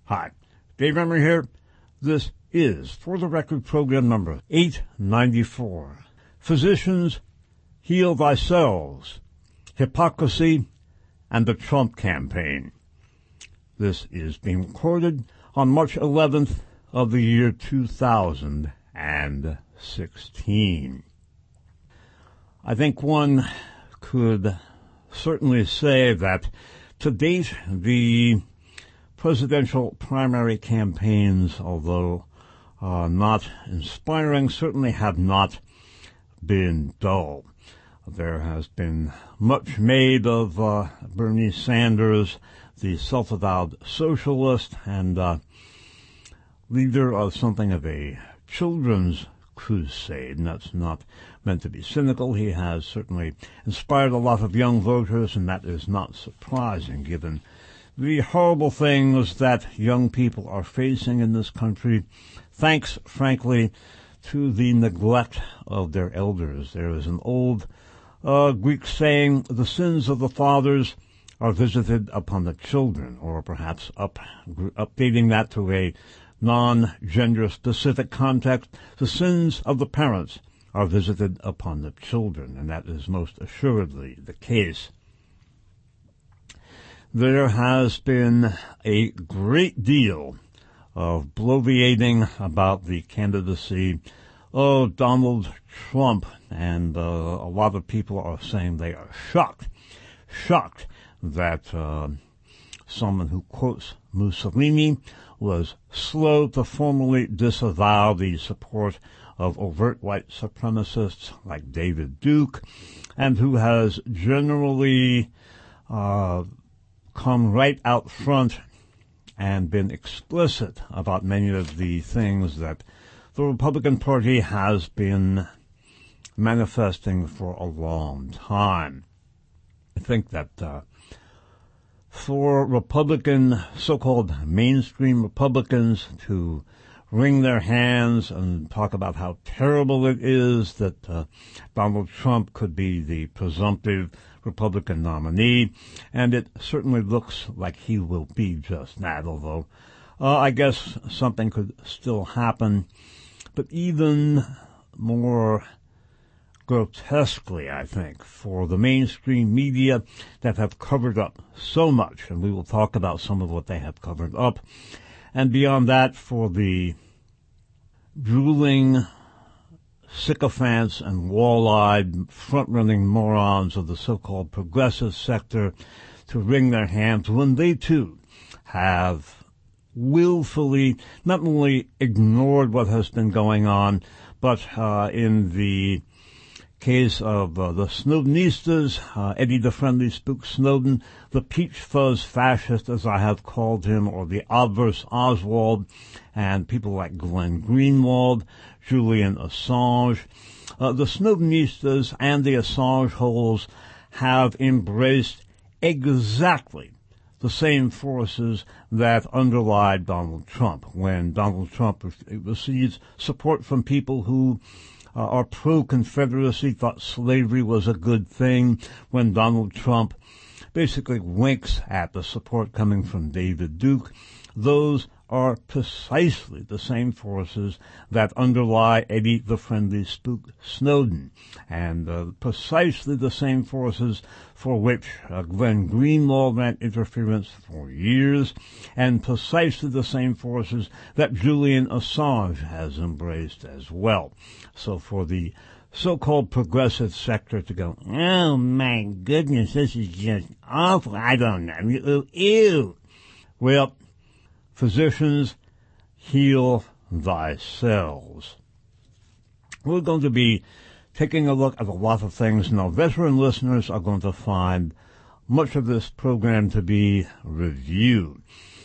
Hi, Dave Emery here. This is For the Record program number 894. Physicians, Heal Thyselves, Hypocrisy, and the Trump Campaign. This is being recorded on March 11th of the year 2016. I think one could certainly say that to date the presidential primary campaigns, although not inspiring, certainly have not been dull. There has been much made of Bernie Sanders, the self-avowed socialist and leader of something of a children's crusade, and that's not meant to be cynical. He has certainly inspired a lot of young voters, and that is not surprising given the horrible things that young people are facing in this country, thanks, frankly, to the neglect of their elders. There is an old Greek saying, the sins of the fathers are visited upon the children, or perhaps updating that to a non-gender specific context, the sins of the parents are visited upon the children, and that is most assuredly the case. There has been a great deal of bloviating about the candidacy of Donald Trump, and a lot of people are saying they are shocked that someone who quotes Mussolini was slow to formally disavow the support of overt white supremacists like David Duke, and who has generally come right out front and been explicit about many of the things that the Republican Party has been manifesting for a long time. I think that for Republican, so-called mainstream Republicans to wring their hands and talk about how terrible it is that Donald Trump could be the presumptive Republican nominee, and it certainly looks like he will be just that, although I guess something could still happen. But even more grotesquely, I think, for the mainstream media that have covered up so much, and we will talk about some of what they have covered up, and beyond that, for the drooling sycophants and wall-eyed, front-running morons of the so-called progressive sector to wring their hands when they, too, have willfully not only ignored what has been going on, but in the case of the Snowdenistas, Eddie the Friendly Spook Snowden, the Peach Fuzz fascist, as I have called him, or the obverse Oswald, and people like Glenn Greenwald, Julian Assange. The Snowdenistas and the Assange holes have embraced exactly the same forces that underlie Donald Trump. When Donald Trump receives support from people who are pro-Confederacy, thought slavery was a good thing, when Donald Trump basically winks at the support coming from David Duke, those are precisely the same forces that underlie Eddie the Friendly Spook Snowden, and precisely the same forces for which Glenn Greenwald ran interference for years, and precisely the same forces that Julian Assange has embraced as well. So for the so-called progressive sector to go, oh my goodness, this is just awful, I don't know, ew. Well, physicians, heal thyselves. We're going to be taking a look at a lot of things. Now, veteran listeners are going to find much of this program to be review.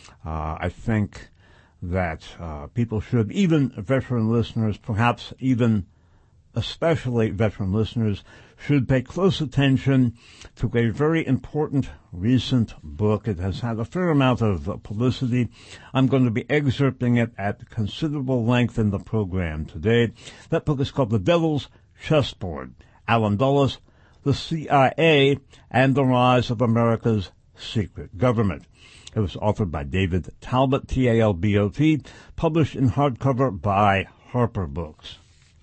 I think that people should, even veteran listeners, perhaps even especially veteran listeners, should pay close attention to a very important recent book. It has had a fair amount of publicity. I'm going to be excerpting it at considerable length in the program today. That book is called The Devil's Chessboard, Allen Dulles, the CIA, and the Rise of America's Secret Government. It was authored by David Talbot, Talbot, published in hardcover by Harper Books.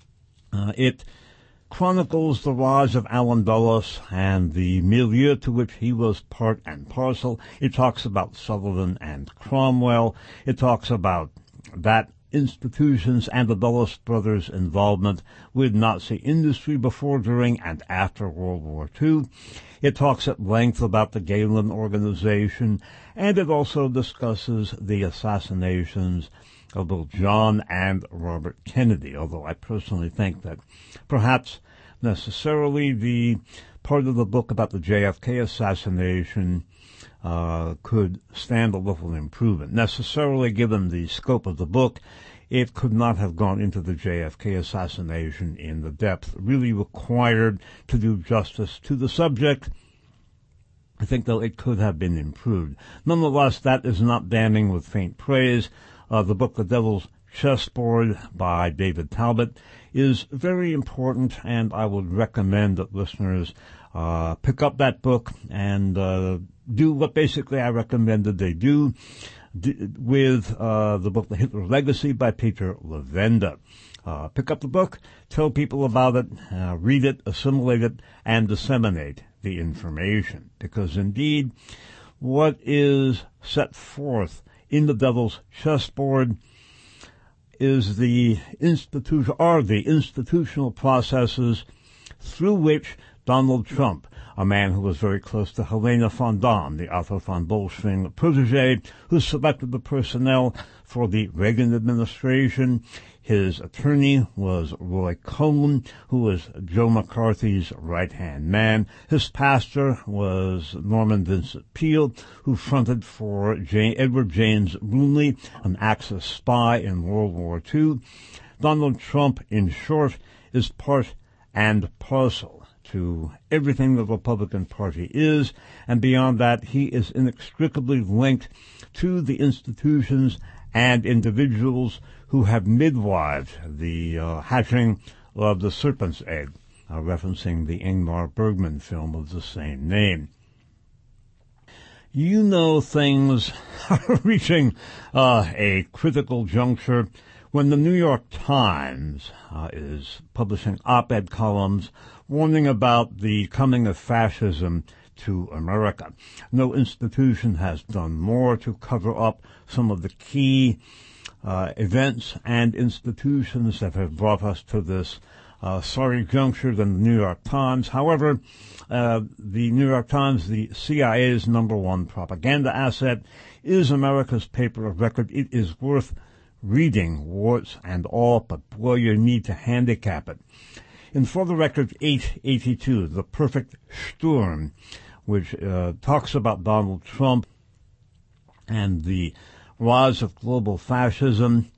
It chronicles the rise of Allen Dulles and the milieu to which he was part and parcel. It talks about Sullivan and Cromwell. It talks about that institutions and the Dulles brothers' involvement with Nazi industry before, during, and after World War II. It talks at length about the Galen Organization, and it also discusses the assassinations of both John and Robert Kennedy, although I personally think that perhaps necessarily the part of the book about the JFK assassination could stand a little improvement. Necessarily, given the scope of the book, it could not have gone into the JFK assassination in the depth really required to do justice to the subject. I think, though, it could have been improved. Nonetheless, that is not damning with faint praise. The book, The Devil's Chessboard by David Talbot, is very important, and I would recommend that listeners pick up that book and do what basically I recommended they do with the book, The Hitler Legacy by Peter Levenda. Pick up the book, tell people about it, read it, assimilate it, and disseminate the information. Because indeed, what is set forth in The Devil's Chessboard is the institutional processes through which Donald Trump, a man who was very close to Helena von Daun, the Otto von Bolschwing protege, who selected the personnel for the Reagan administration. His attorney was Roy Cohn, who was Joe McCarthy's right-hand man. His pastor was Norman Vincent Peale, who fronted for Edward James Bromley, an Axis spy in World War II. Donald Trump, in short, is part and parcel to everything the Republican Party is, and beyond that, he is inextricably linked to the institutions and individuals who have midwived the hatching of the serpent's egg, referencing the Ingmar Bergman film of the same name. You know, things are reaching a critical juncture when the New York Times is publishing op-ed columns warning about the coming of fascism to America. No institution has done more to cover up some of the key events and institutions that have brought us to this sorry juncture than the New York Times. However, the New York Times, the CIA's number one propaganda asset, is America's paper of record. It is worth reading, warts and all, but boy, you need to handicap it. In For the Record 882, The Perfect Storm, which talks about Donald Trump and the rise of global fascism,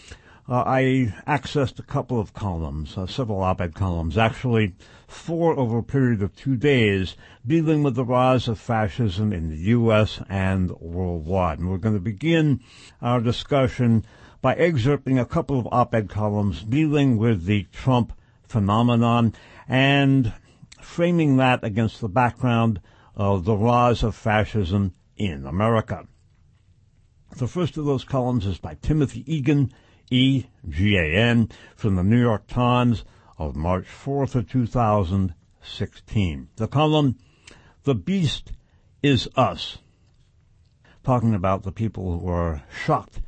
I accessed a couple of columns, several op-ed columns, actually 4 over a period of 2 days, dealing with the rise of fascism in the U.S. and worldwide. And we're going to begin our discussion by excerpting a couple of op-ed columns dealing with the Trump phenomenon and framing that against the background of the rise of fascism in America. The first of those columns is by Timothy Egan, E-G-A-N, from the New York Times of March 4th of 2016. The column, The Beast is Us, talking about the people who are shocked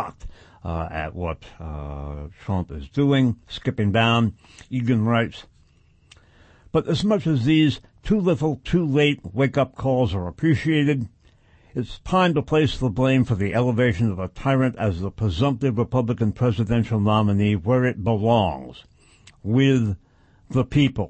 at what Trump is doing. Skipping down, Egan writes, but as much as these too little, too late wake-up calls are appreciated, it's time to place the blame for the elevation of a tyrant as the presumptive Republican presidential nominee where it belongs, with the people.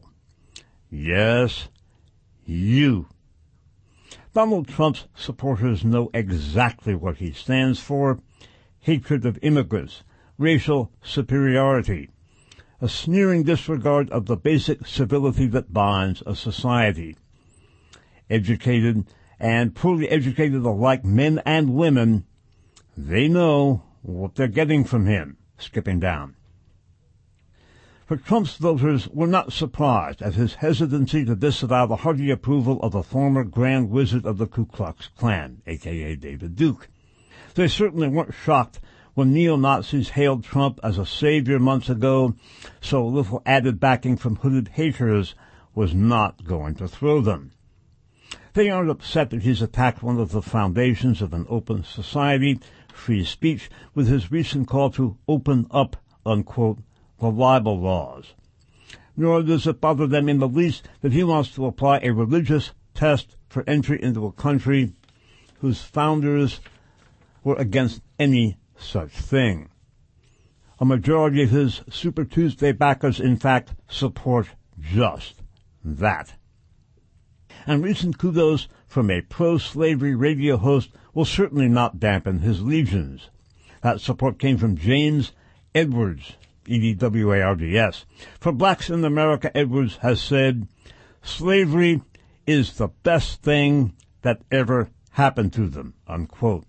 Yes, you. Donald Trump's supporters know exactly what he stands for: hatred of immigrants, racial superiority, a sneering disregard of the basic civility that binds a society. Educated and poorly educated alike, men and women, they know what they're getting from him. Skipping down. For Trump's voters were not surprised at his hesitancy to disavow the hearty approval of the former Grand Wizard of the Ku Klux Klan, a.k.a. David Duke. They certainly weren't shocked when neo-Nazis hailed Trump as a savior months ago, so a little added backing from hooded haters was not going to throw them. They aren't upset that he's attacked one of the foundations of an open society, free speech, with his recent call to open up, unquote, the libel laws. Nor does it bother them in the least that he wants to apply a religious test for entry into a country whose founders were against any such thing. A majority of his Super Tuesday backers, in fact, support just that. And recent kudos from a pro-slavery radio host will certainly not dampen his legions. That support came from James Edwards, Edwards. For blacks in America, Edwards has said, slavery is the best thing that ever happened to them, unquote.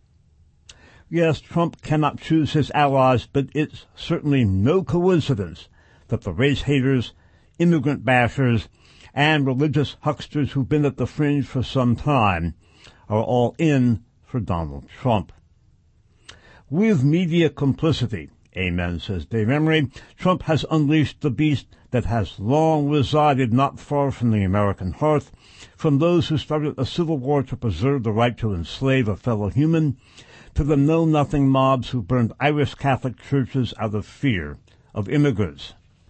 Yes, Trump cannot choose his allies, but it's certainly no coincidence that the race haters, immigrant bashers, and religious hucksters who've been at the fringe for some time are all in for Donald Trump. With media complicity, amen, says Dave Emery, Trump has unleashed the beast that has long resided not far from the American hearth, from those who started a civil war to preserve the right to enslave a fellow human, to the know-nothing mobs who burned Irish Catholic churches out of fear of immigrants.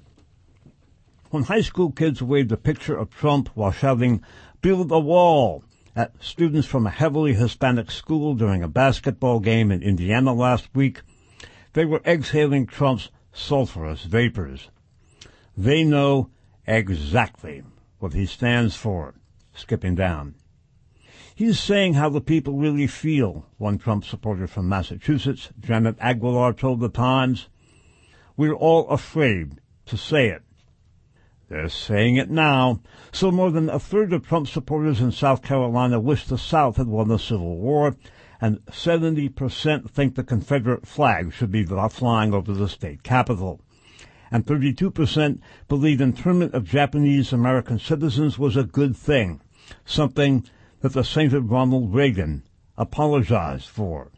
When high school kids waved a picture of Trump while shouting, "Build a wall," at students from a heavily Hispanic school during a basketball game in Indiana last week, they were exhaling Trump's sulfurous vapors. They know exactly what he stands for. Skipping down. He's saying how the people really feel, one Trump supporter from Massachusetts, Janet Aguilar, told the Times. We're all afraid to say it. They're saying it now. So more than a third of Trump supporters in South Carolina wish the South had won the Civil War, and 70% think the Confederate flag should be flying over the state capitol. And 32% believe internment of Japanese American citizens was a good thing, something that the sainted Ronald Reagan apologized for.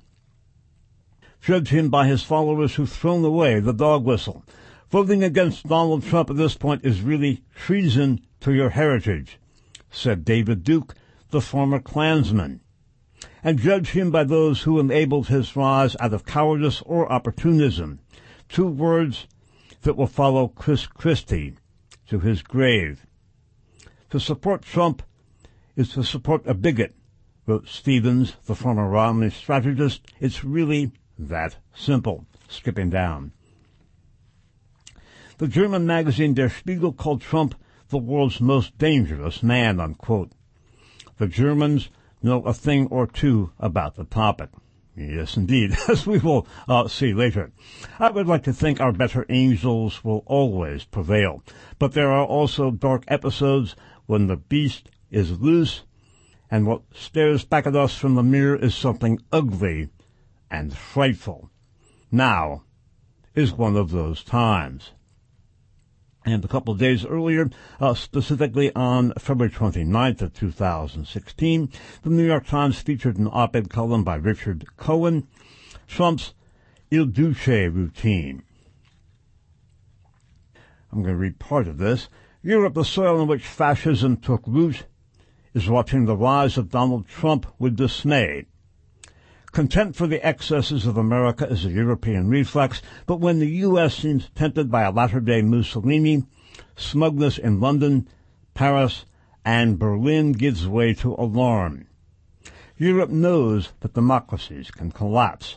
Judge him by his followers who've thrown away the dog whistle. Voting against Donald Trump at this point is really treason to your heritage, said David Duke, the former Klansman. And judge him by those who enabled his rise out of cowardice or opportunism, two words that will follow Chris Christie to his grave. To support Trump is to support a bigot, wrote Stevens, the former Romney strategist. It's really that simple. Skipping down. The German magazine Der Spiegel called Trump the world's most dangerous man, unquote. The Germans know a thing or two about the topic. Yes, indeed, as we will see later. I would like to think our better angels will always prevail, but there are also dark episodes when the beast is loose, and what stares back at us from the mirror is something ugly and frightful. Now is one of those times. And a couple of days earlier, specifically on February 29th of 2016, the New York Times featured an op-ed column by Richard Cohen, Trump's Il Duce routine. I'm going to read part of this. Europe, the soil in which fascism took root, is watching the rise of Donald Trump with dismay. Contempt for the excesses of America is a European reflex, but when the U.S. seems tempted by a latter-day Mussolini, smugness in London, Paris, and Berlin gives way to alarm. Europe knows that democracies can collapse.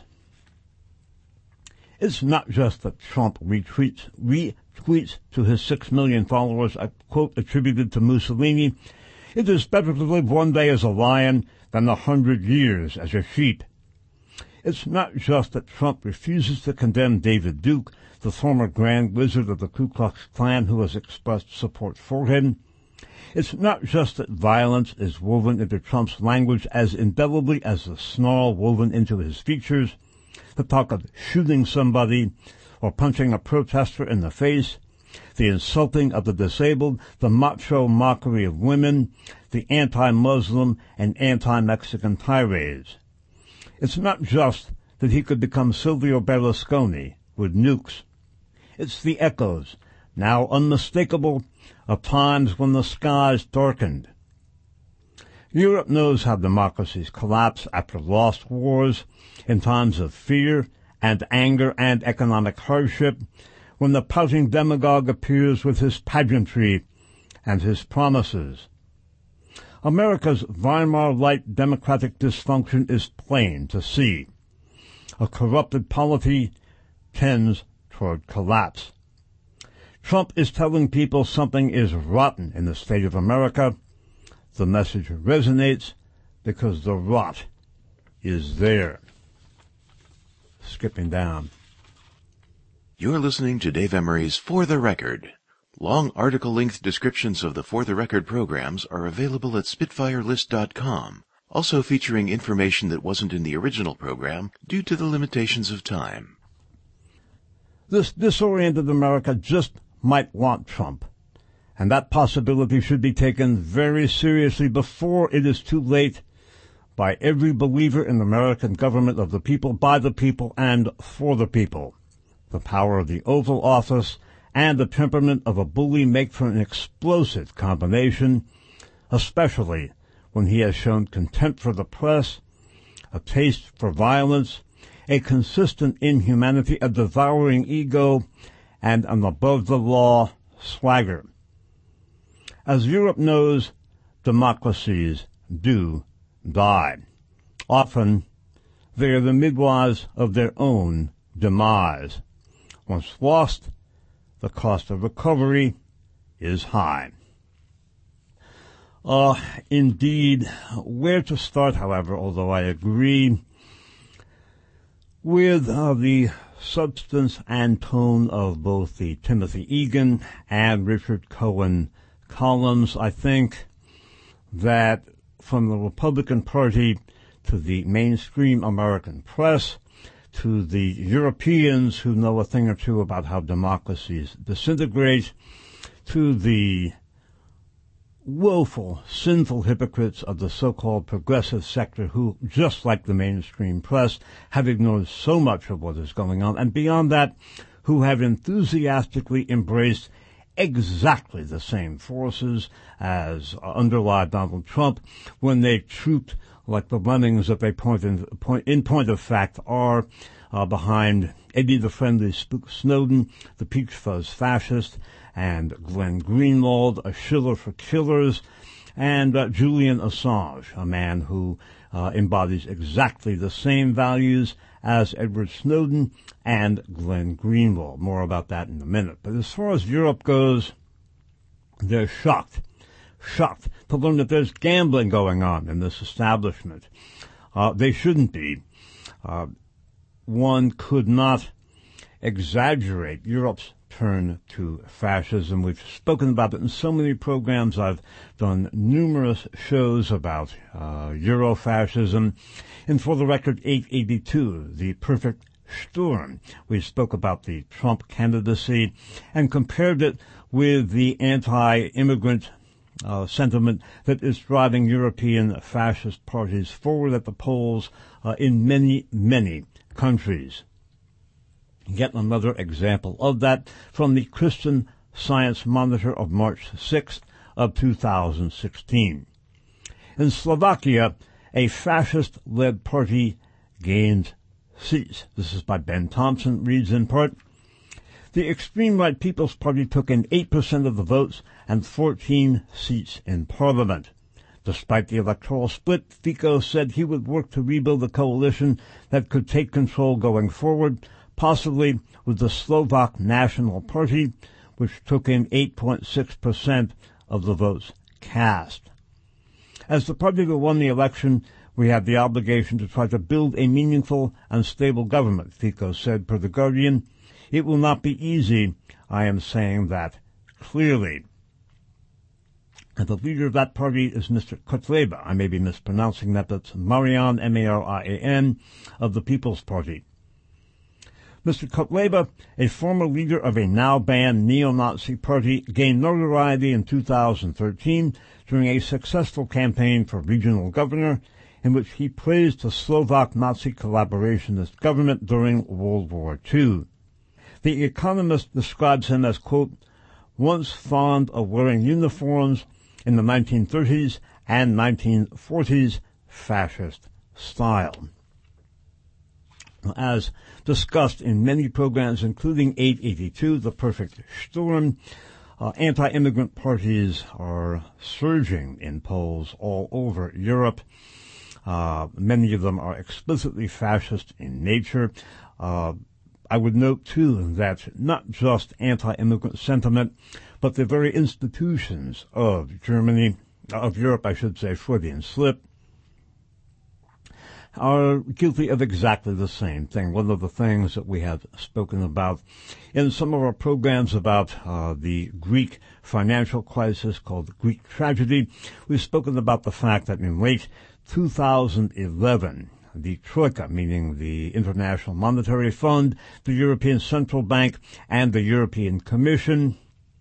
It's not just that Trump retweets to his 6 million followers a quote attributed to Mussolini. It is better to live one day as a lion than 100 years as a sheep. It's not just that Trump refuses to condemn David Duke, the former Grand Wizard of the Ku Klux Klan who has expressed support for him. It's not just that violence is woven into Trump's language as indelibly as the snarl woven into his features, the talk of shooting somebody or punching a protester in the face. the insulting of the disabled, the macho mockery of women, the anti-Muslim and anti-Mexican tirades. It's not just that he could become Silvio Berlusconi with nukes. It's the echoes, now unmistakable, of times when the skies darkened. Europe knows how democracies collapse after lost wars, in times of fear and anger and economic hardship, when the pouting demagogue appears with his pageantry and his promises. America's Weimar-like democratic dysfunction is plain to see. A corrupted polity tends toward collapse. Trump is telling people something is rotten in the state of America. The message resonates because the rot is there. Skipping down. You're listening to Dave Emery's For the Record. Long article-length descriptions of the For the Record programs are available at SpitfireList.com, also featuring information that wasn't in the original program due to the limitations of time. This disoriented America just might want Trump, and that possibility should be taken very seriously before it is too late by every believer in the American government of the people, by the people, and for the people. The power of the Oval Office and the temperament of a bully make for an explosive combination, especially when he has shown contempt for the press, a taste for violence, a consistent inhumanity, a devouring ego, and an above-the-law swagger. As Europe knows, democracies do die. Often, they are the midwives of their own demise. Once lost, the cost of recovery is high. Indeed, where to start, however, although I agree with the substance and tone of both the Timothy Egan and Richard Cohen columns, I think that from the Republican Party to the mainstream American press to the Europeans who know a thing or two about how democracies disintegrate, to the woeful, sinful hypocrites of the so-called progressive sector who, just like the mainstream press, have ignored so much of what is going on, and beyond that, who have enthusiastically embraced exactly the same forces as underlie Donald Trump when they trooped like the lemmings that they in point of fact are behind Eddie the Friendly Spook Snowden, the Peach Fuzz fascist, and Glenn Greenwald, a shiller for killers, and Julian Assange, a man who embodies exactly the same values as Edward Snowden and Glenn Greenwald. More about that in a minute. But as far as Europe goes, they're shocked to learn that there's gambling going on in this establishment. They shouldn't be. One could not exaggerate Europe's turn to fascism. We've spoken about it in so many programs. I've done numerous shows about Eurofascism. And for the record, 882, the perfect storm. We spoke about the Trump candidacy and compared it with the anti-immigrant sentiment that is driving European fascist parties forward at the polls in many, many countries. Yet another example of that from the Christian Science Monitor of March 6th of 2016. In Slovakia, a fascist-led party gained seats. This is by Ben Thompson, reads in part, the extreme right People's Party took in 8% of the votes and 14 seats in parliament. Despite the electoral split, Fico said he would work to rebuild a coalition that could take control going forward, possibly with the Slovak National Party, which took in 8.6% of the votes cast. As the party that won the election, we have the obligation to try to build a meaningful and stable government, Fico said per The Guardian. It will not be easy. I am saying that clearly. And the leader of that party is Mr. Kotleba. I may be mispronouncing that. That's Marian, M-A-R-I-A-N, of the People's Party. Mr. Kotleba, a former leader of a now-banned neo-Nazi party, gained notoriety in 2013 during a successful campaign for regional governor in which he praised the Slovak Nazi collaborationist government during World War II. The Economist describes him as, quote, once fond of wearing uniforms in the 1930s and 1940s fascist style. As discussed in many programs, including 882, The Perfect Storm, anti-immigrant parties are surging in polls all over Europe. Many of them are explicitly fascist in nature. I would note, too, that not just anti-immigrant sentiment, but the very institutions of Europe, Freudian slip, are guilty of exactly the same thing. One of the things that we have spoken about in some of our programs about the Greek financial crisis called the Greek tragedy, we've spoken about the fact that in late 2011, the Troika, meaning the International Monetary Fund, the European Central Bank, and the European Commission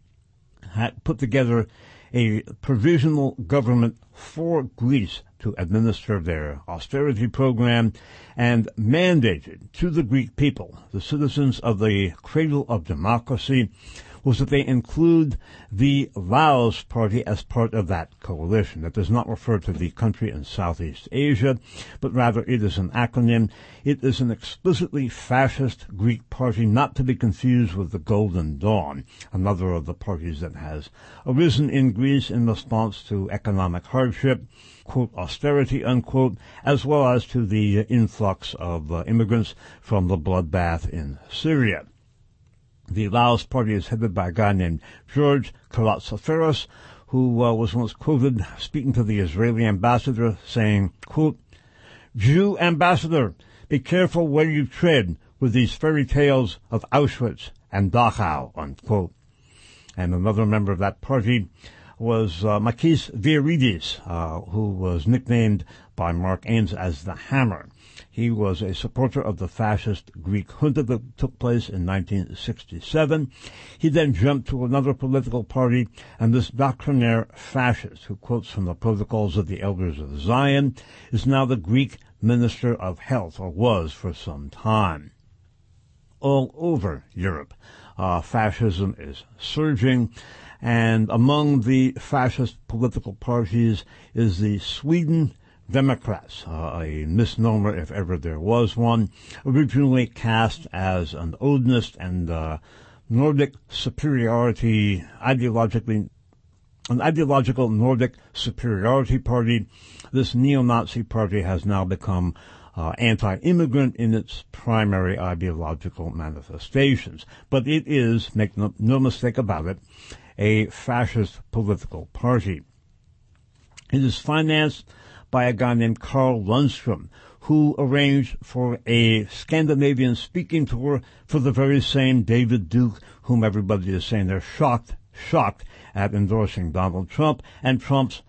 had put together a provisional government for Greece to administer their austerity program and mandated to the Greek people, the citizens of the cradle of democracy, was that they include the Laos Party as part of that coalition. That does not refer to the country in Southeast Asia, but rather it is an acronym. It is an explicitly fascist Greek party, not to be confused with the Golden Dawn, another of the parties that has arisen in Greece in response to economic hardship, quote, austerity, unquote, as well as to the influx of immigrants from the bloodbath in Syria. The Laos Party is headed by a guy named George Karatsaferos, who was once quoted speaking to the Israeli ambassador saying, quote, Jew ambassador, be careful where you tread with these fairy tales of Auschwitz and Dachau, unquote. And another member of that party was Makis Viridis, who was nicknamed by Mark Ames as the Hammer. He was a supporter of the fascist Greek junta that took place in 1967. He then jumped to another political party, and this doctrinaire fascist, who quotes from the Protocols of the Elders of Zion, is now the Greek Minister of Health, or was for some time. All over Europe, fascism is surging, and among the fascist political parties is the Sweden Democrats, a misnomer if ever there was one, originally cast as an Odinist and Nordic superiority, an ideological Nordic superiority party. This neo-Nazi party has now become anti-immigrant in its primary ideological manifestations. But it is, make no mistake about it, a fascist political party. It is financed by a guy named Carl Lundstrom, who arranged for a Scandinavian speaking tour for the very same David Duke, whom everybody is saying they're shocked at endorsing Donald Trump, and Trump's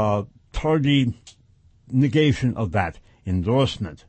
tardy negation of that endorsement.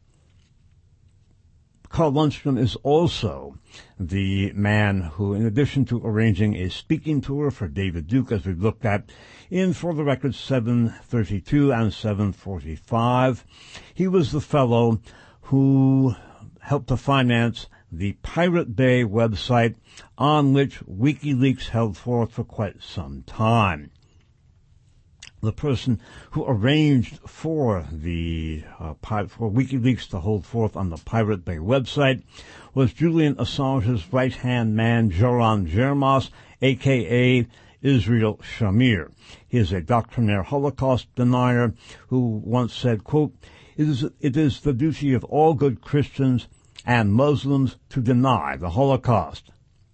Carl Lundstrom is also the man who, in addition to arranging a speaking tour for David Duke, as we've looked at in For the Record 732 and 745, he was the fellow who helped to finance the Pirate Bay website on which WikiLeaks held forth for quite some time. The person who arranged for for WikiLeaks to hold forth on the Pirate Bay website was Julian Assange's right-hand man, Joran Germas, a.k.a. Israel Shamir. He is a doctrinaire Holocaust denier who once said, quote, it is the duty of all good Christians and Muslims to deny the Holocaust.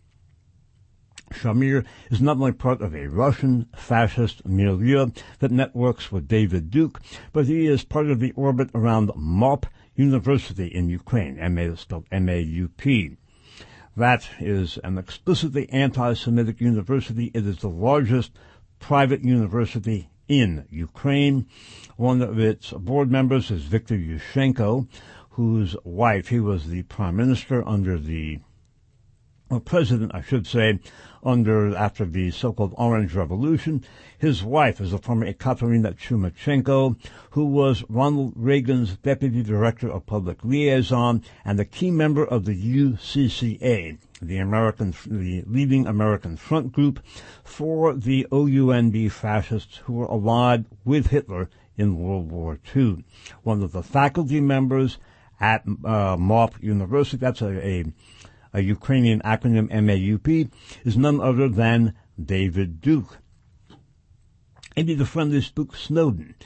Shamir is not only part of a Russian fascist milieu that networks with David Duke, but he is part of the orbit around MAUP University in Ukraine, spelled M-A-U-P. That is an explicitly anti-Semitic university. It is the largest private university in Ukraine. One of its board members is Viktor Yushchenko, whose wife, he was the prime minister under the, or president, I should say, after the so-called Orange Revolution. His wife is the former Ekaterina Chumachenko, who was Ronald Reagan's deputy director of public liaison and a key member of the UCCA, the leading American front group for the OUNB fascists who were allied with Hitler in World War II. One of the faculty members at MAUP University, that's a Ukrainian acronym, MAUP, is none other than David Duke. Maybe the friendly spook Snowden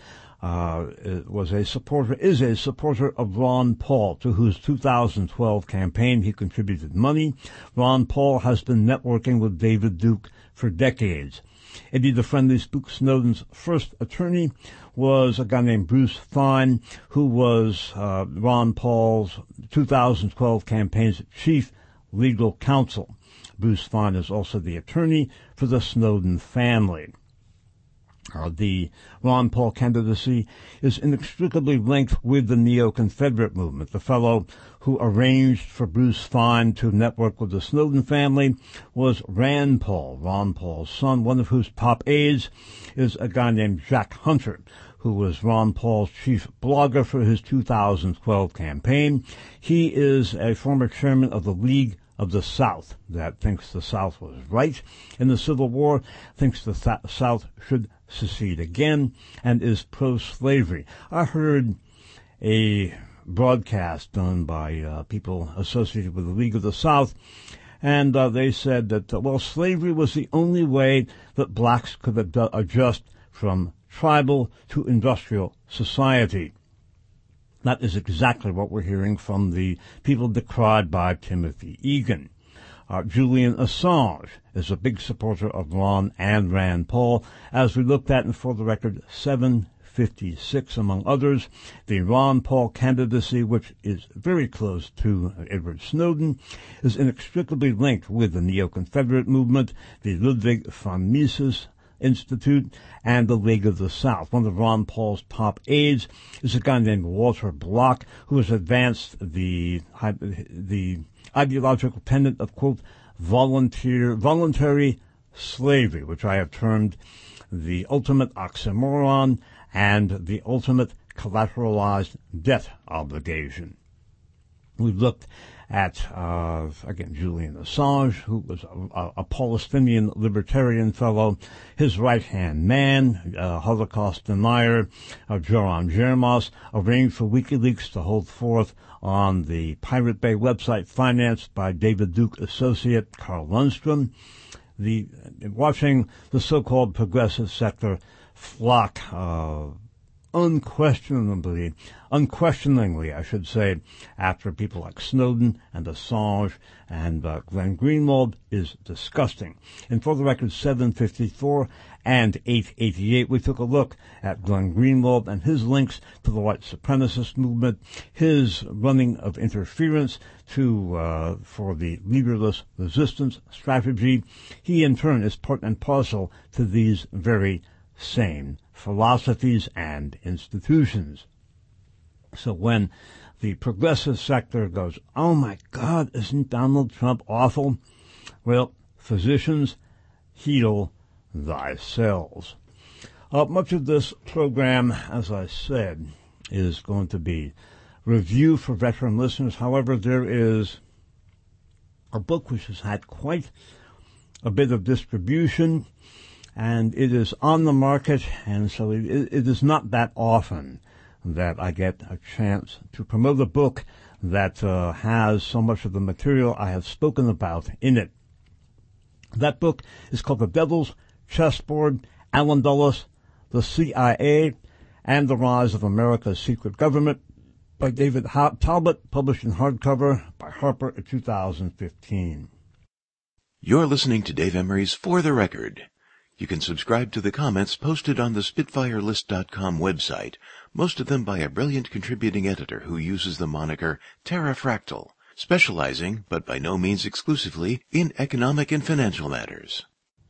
is a supporter of Ron Paul, to whose 2012 campaign he contributed money. Ron Paul has been networking with David Duke for decades. Indeed, the friendly spook Snowden's first attorney was a guy named Bruce Fein, who was Ron Paul's 2012 campaign's chief legal counsel. Bruce Fein is also the attorney for the Snowden family. The Ron Paul candidacy is inextricably linked with the Neo-Confederate movement. The fellow who arranged for Bruce Fein to network with the Snowden family was Rand Paul, Ron Paul's son, one of whose top aides is a guy named Jack Hunter, who was Ron Paul's chief blogger for his 2012 campaign. He is a former chairman of the League of the South that thinks the South was right in the Civil War, thinks the South should secede again, and is pro-slavery. I heard a broadcast done by people associated with the League of the South, and they said that, slavery was the only way that blacks could adjust from tribal to industrial society. That is exactly what we're hearing from the people decried by Timothy Egan. Julian Assange is a big supporter of Ron and Rand Paul, as we looked at in For the Record 756, among others. The Ron Paul candidacy, which is very close to Edward Snowden, is inextricably linked with the Neo-Confederate movement, the Ludwig von Mises Institute, and the League of the South. One of Ron Paul's top aides is a guy named Walter Block, who has advanced the ideological tenet of, quote, voluntary slavery, which I have termed the ultimate oxymoron and the ultimate collateralized debt obligation. We've looked at, again, Julian Assange, who was a Palestinian libertarian fellow, his right-hand man, Holocaust denier, Joram Jermos, arranged for WikiLeaks to hold forth on the Pirate Bay website financed by David Duke associate Carl Lundstrom. Watching the so-called progressive sector flock unquestioningly, I should say, after people like Snowden and Assange and Glenn Greenwald is disgusting. And For the Record 754 and 888, we took a look at Glenn Greenwald and his links to the white supremacist movement, his running of interference for the leaderless resistance strategy. He, in turn, is part and parcel to these very same philosophies and institutions. So when the progressive sector goes, oh my God, isn't Donald Trump awful? Well, physicians, heal thyself. Much of this program, as I said, is going to be review for veteran listeners. However, there is a book which has had quite a bit of distribution, and it is on the market, and so it is not that often that I get a chance to promote a book that has so much of the material I have spoken about in it. That book is called The Devil's Chessboard, Allen Dulles, the CIA, and the Rise of America's Secret Government, by David Talbot, published in hardcover by Harper in 2015. You're listening to Dave Emery's For the Record. You can subscribe to the comments posted on the SpitfireList.com website, most of them by a brilliant contributing editor who uses the moniker Terrafractal, specializing, but by no means exclusively, in economic and financial matters.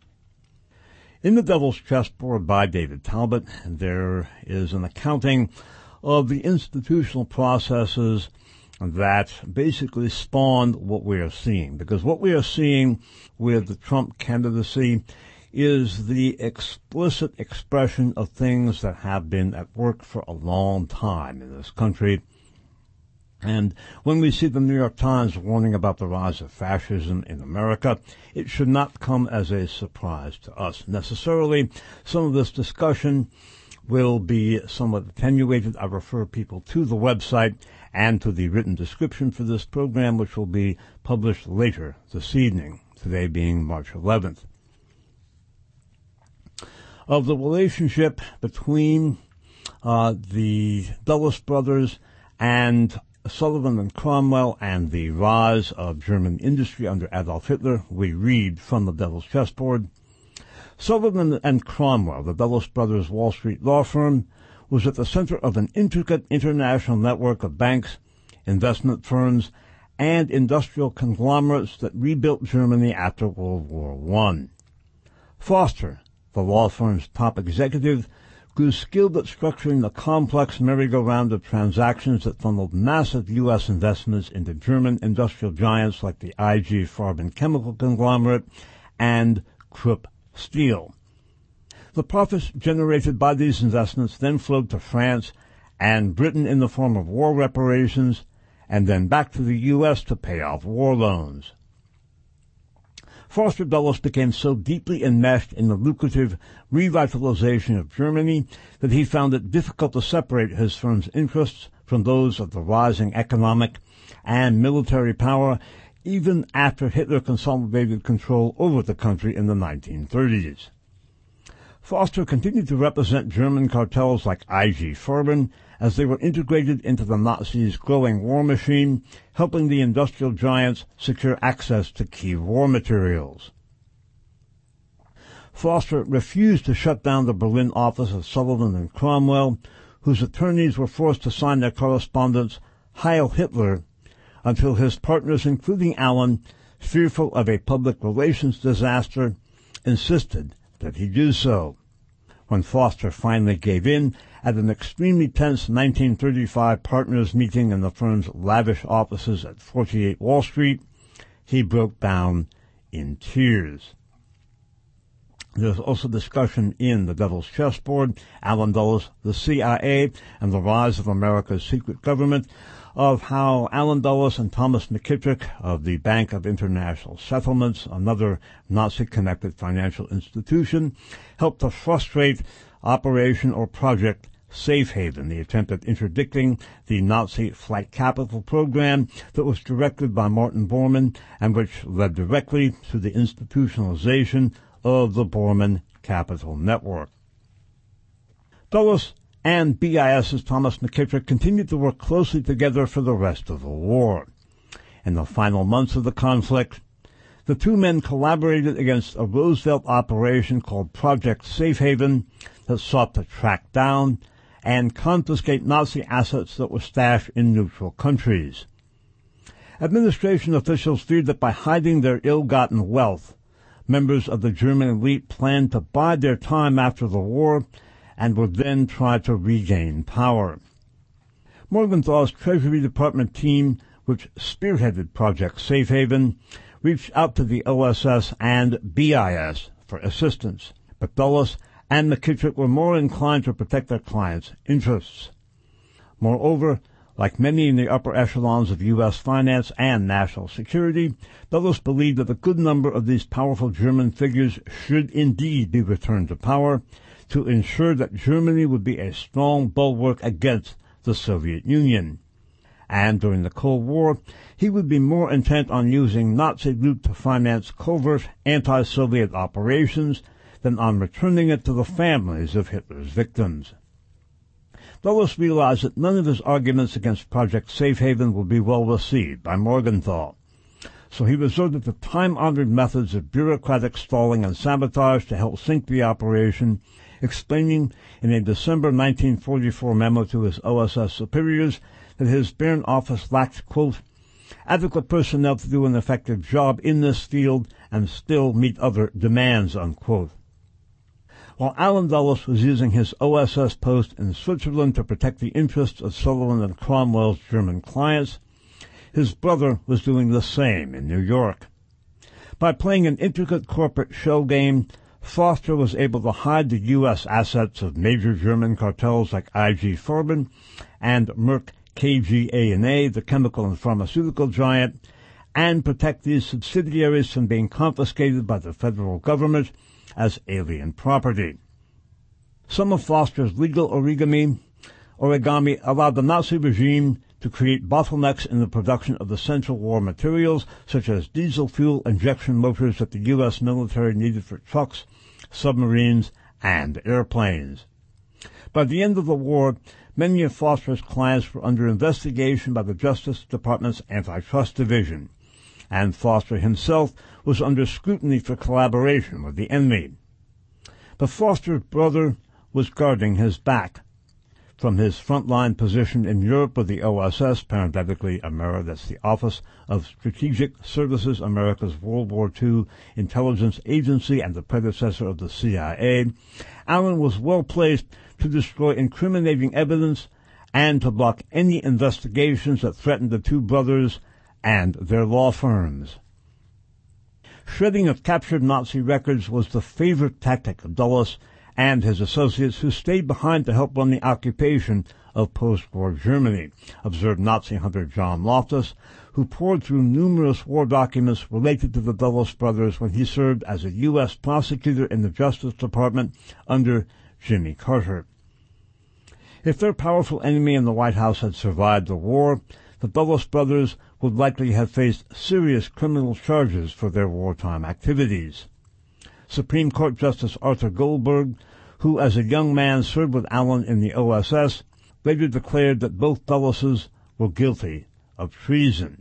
In The Devil's Chessboard by David Talbot, there is an accounting of the institutional processes that basically spawned what we are seeing. Because what we are seeing with the Trump candidacy is the explicit expression of things that have been at work for a long time in this country. And when we see the New York Times warning about the rise of fascism in America, it should not come as a surprise to us necessarily. Some of this discussion will be somewhat attenuated. I refer people to the website and to the written description for this program, which will be published later this evening, today being March 11th. Of the relationship between the Dulles brothers and Sullivan and Cromwell and the rise of German industry under Adolf Hitler, we read from the Devil's Chessboard. Sullivan and Cromwell, the Dulles brothers' Wall Street law firm, was at the center of an intricate international network of banks, investment firms, and industrial conglomerates that rebuilt Germany after World War I. Foster, the law firm's top executive, grew skilled at structuring the complex merry-go-round of transactions that funneled massive U.S. investments into German industrial giants like the IG Farben chemical conglomerate and Krupp Steel. The profits generated by these investments then flowed to France and Britain in the form of war reparations, and then back to the U.S. to pay off war loans. Foster Dulles became so deeply enmeshed in the lucrative revitalization of Germany that he found it difficult to separate his firm's interests from those of the rising economic and military power, even after Hitler consolidated control over the country in the 1930s. Foster continued to represent German cartels like IG Farben as they were integrated into the Nazis' growing war machine, helping the industrial giants secure access to key war materials. Foster refused to shut down the Berlin office of Sullivan and Cromwell, whose attorneys were forced to sign their correspondence Heil Hitler, until his partners, including Allen, fearful of a public relations disaster, insisted that he do so. When Foster finally gave in at an extremely tense 1935 partners meeting in the firm's lavish offices at 48 Wall Street, he broke down in tears. There's also discussion in the Devil's Chessboard, Allen Dulles, the CIA, and the rise of America's secret government, of how Allen Dulles and Thomas McKittrick of the Bank of International Settlements, another Nazi-connected financial institution, helped to frustrate Operation or Project Safe Haven, the attempt at interdicting the Nazi flight capital program that was directed by Martin Bormann and which led directly to the institutionalization of the Bormann Capital Network. Dulles and BIS's Thomas McKittrick continued to work closely together for the rest of the war. In the final months of the conflict, the two men collaborated against a Roosevelt operation called Project Safe Haven that sought to track down and confiscate Nazi assets that were stashed in neutral countries. Administration officials feared that by hiding their ill-gotten wealth, members of the German elite planned to bide their time after the war and would then try to regain power. Morgenthau's Treasury Department team, which spearheaded Project Safe Haven, reached out to the OSS and BIS for assistance, but Dulles and McKittrick were more inclined to protect their clients' interests. Moreover, like many in the upper echelons of U.S. finance and national security, Dulles believed that a good number of these powerful German figures should indeed be returned to power to ensure that Germany would be a strong bulwark against the Soviet Union. And during the Cold War, he would be more intent on using Nazi loot to finance covert anti-Soviet operations than on returning it to the families of Hitler's victims. Dulles realized that none of his arguments against Project Safe Haven would be well received by Morgenthau, so he resorted to time-honored methods of bureaucratic stalling and sabotage to help sink the operation, explaining in a December 1944 memo to his OSS superiors that his Bern office lacked, quote, adequate personnel to do an effective job in this field and still meet other demands, unquote. While Allen Dulles was using his OSS post in Switzerland to protect the interests of Sullivan and Cromwell's German clients, his brother was doing the same in New York. By playing an intricate corporate shell game, Foster was able to hide the U.S. assets of major German cartels like IG Farben and Merck KGaA, the chemical and pharmaceutical giant, and protect these subsidiaries from being confiscated by the federal government as alien property. Some of Foster's legal origami allowed the Nazi regime to create bottlenecks in the production of the Central War materials, such as diesel fuel injection motors that the U.S. military needed for trucks, submarines, and airplanes. By the end of the war, many of Foster's clients were under investigation by the Justice Department's Antitrust Division, and Foster himself was under scrutiny for collaboration with the enemy. But Foster's brother was guarding his back. From his frontline position in Europe with the OSS, parenthetically America, that's the Office of Strategic Services, America's World War II intelligence agency and the predecessor of the CIA, Allen was well placed to destroy incriminating evidence and to block any investigations that threatened the two brothers and their law firms. Shredding of captured Nazi records was the favorite tactic of Dulles and his associates, who stayed behind to help run the occupation of post-war Germany, observed Nazi hunter John Loftus, who poured through numerous war documents related to the Dulles brothers when he served as a U.S. prosecutor in the Justice Department under Jimmy Carter. If their powerful enemy in the White House had survived the war, the Dulles brothers would likely have faced serious criminal charges for their wartime activities. Supreme Court Justice Arthur Goldberg, who as a young man served with Allen in the OSS, later declared that both Dulleses were guilty of treason.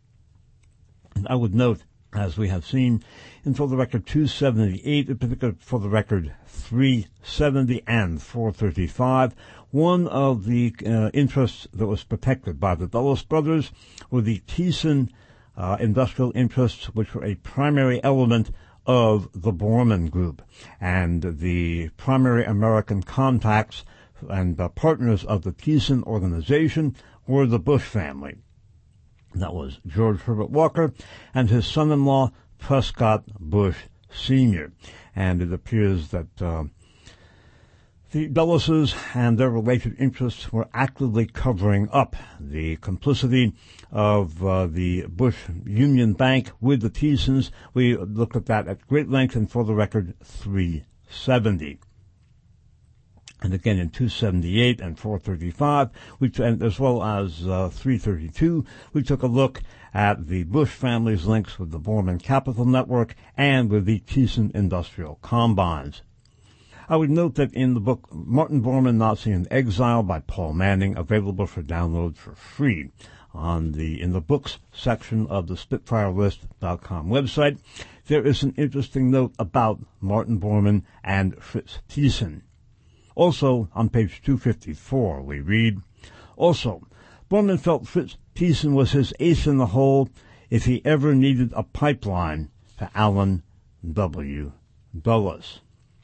And I would note, as we have seen in For the Record 278, in particular For the Record 370 and 435, one of the interests that was protected by the Dulles brothers were the Thyssen industrial interests, which were a primary element of the Bormann Group, and the primary American contacts and partners of the Thyssen organization were the Bush family. That was George Herbert Walker and his son-in-law, Prescott Bush Sr. And it appears that the Dulleses and their related interests were actively covering up the complicity of the Bush Union Bank with the Thyssen's. We looked at that at great length in For the Record 370. And again in 278 and 435, and as well as 332, we took a look at the Bush family's links with the Bormann Capital Network and with the Thyssen Industrial Combines. I would note that in the book Martin Bormann, Nazi in Exile by Paul Manning, available for download for free in the books section of the SpitfireList.com website, there is an interesting note about Martin Bormann and Fritz Thyssen. Also, on page 254, we read, also, Bormann felt Fritz Thyssen was his ace in the hole if he ever needed a pipeline to Allen W. Dulles.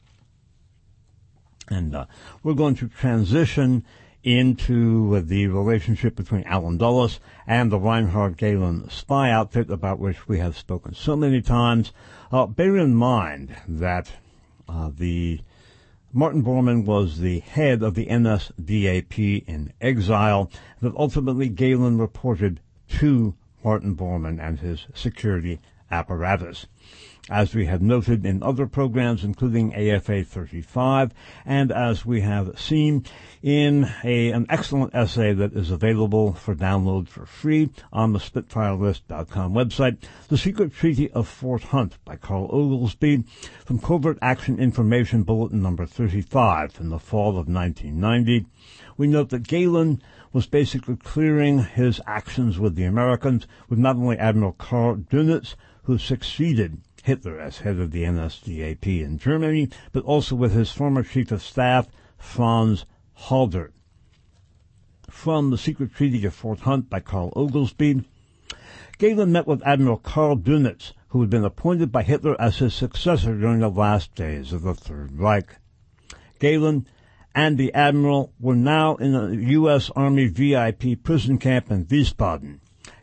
And we're going to transition into the relationship between Allen Dulles and the Reinhard Gehlen spy outfit, about which we have spoken so many times. Bear in mind that the Martin Bormann was the head of the NSDAP in exile, that ultimately Gehlen reported to Martin Bormann and his security apparatus. As we have noted in other programs, including AFA 35, and as we have seen in an excellent essay that is available for download for free on the SpitfireList.com website, The Secret Treaty of Fort Hunt by Carl Oglesby, from Covert Action Information Bulletin number 35 from the fall of 1990. We note that Gehlen was basically clearing his actions with the Americans, with not only Admiral Karl Dönitz, who succeeded Hitler as head of the NSDAP in Germany, but also with his former chief of staff, Franz Halder. From The Secret Treaty of Fort Hunt by Carl Oglesby, Gehlen met with Admiral Karl Dönitz, who had been appointed by Hitler as his successor during the last days of the Third Reich. Gehlen and the admiral were now in a U.S. Army VIP prison camp in Wiesbaden.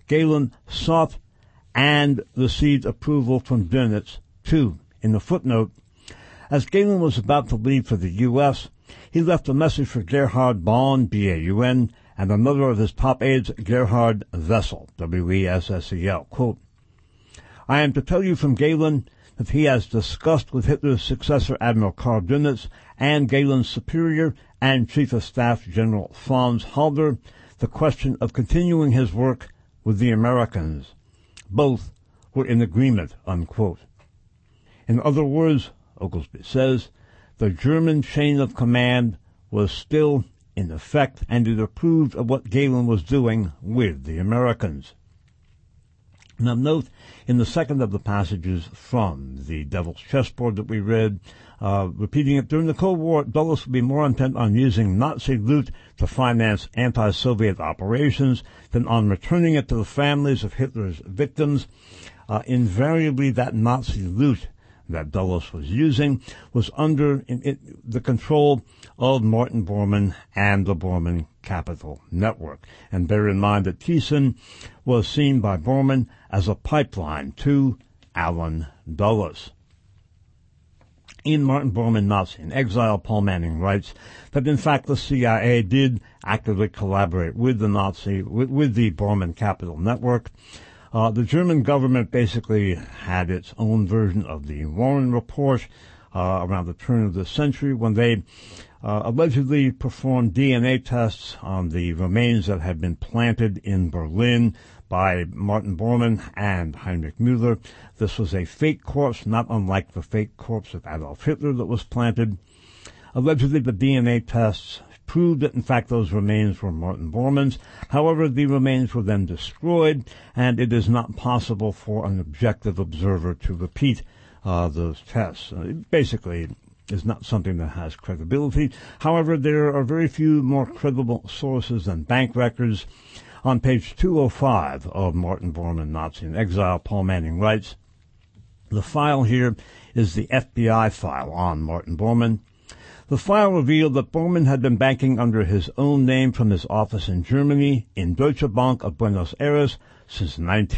Gehlen sought and received approval from Dönitz, too. In the footnote, as Gehlen was about to leave for the U.S., he left a message for Gerhard Baun, B-A-U-N, and another of his top aides, Gerhard Wessel, W-E-S-S-E-L. Quote, I am to tell you from Gehlen that he has discussed with Hitler's successor, Admiral Karl Dönitz, and Gehlen's superior and Chief of Staff, General Franz Halder, the question of continuing his work with the Americans. Both were in agreement, unquote. In other words, Oglesby says, the German chain of command was still in effect, and it approved of what Gehlen was doing with the Americans. Now note, in the second of the passages from the Devil's Chessboard that we read, repeating it, during the Cold War, Dulles would be more intent on using Nazi loot to finance anti-Soviet operations than on returning it to the families of Hitler's victims. Invariably, that Nazi loot that Dulles was using was under the control of Martin Bormann and the Bormann Capital Network. And bear in mind that Thyssen was seen by Bormann as a pipeline to Allen Dulles. In Martin Bormann, Nazi in Exile, Paul Manning writes that in fact the CIA did actively collaborate with the with the Bormann Capital Network. The German government basically had its own version of the Warren Report around the turn of the century when they allegedly performed DNA tests on the remains that had been planted in Berlin by Martin Bormann and Heinrich Müller. This was a fake corpse, not unlike the fake corpse of Adolf Hitler that was planted. Allegedly, the DNA tests proved that, in fact, those remains were Martin Bormann's. However, the remains were then destroyed, and it is not possible for an objective observer to repeat those tests. It basically is not something that has credibility. However, there are very few more credible sources than bank records. On page 205 of Martin Bormann, Nazi in Exile, Paul Manning writes, the file here is the FBI file on Martin Bormann. The file revealed that Bormann had been banking under his own name from his office in Germany in Deutsche Bank of Buenos Aires since